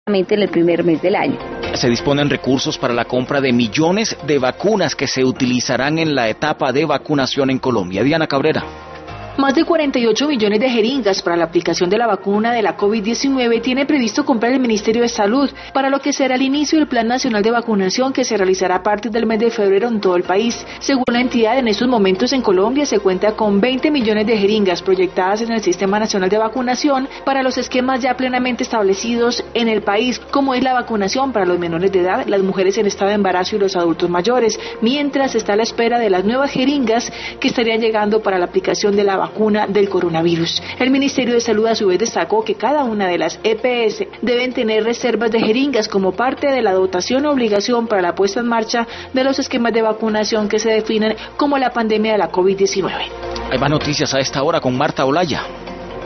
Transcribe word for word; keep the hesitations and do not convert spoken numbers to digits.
en el primer mes del año. Se disponen recursos para la compra de millones de vacunas que se utilizarán en la etapa de vacunación en Colombia. Diana Cabrera. Más de cuarenta y ocho millones de jeringas para la aplicación de la vacuna de la COVID diecinueve tiene previsto comprar el Ministerio de Salud, para lo que será el inicio del Plan Nacional de Vacunación que se realizará a partir del mes de febrero en todo el país. Según la entidad, en estos momentos en Colombia se cuenta con veinte millones de jeringas proyectadas en el Sistema Nacional de Vacunación para los esquemas ya plenamente establecidos en el país, como es la vacunación para los menores de edad, las mujeres en estado de embarazo y los adultos mayores, mientras está a la espera de las nuevas jeringas que estarían llegando para la aplicación de la vacuna del coronavirus. El Ministerio de Salud a su vez destacó que cada una de las E P S deben tener reservas de jeringas como parte de la dotación o obligación para la puesta en marcha de los esquemas de vacunación que se definen como la pandemia de la COVID diecinueve. Hay más noticias a esta hora con Marta Olaya.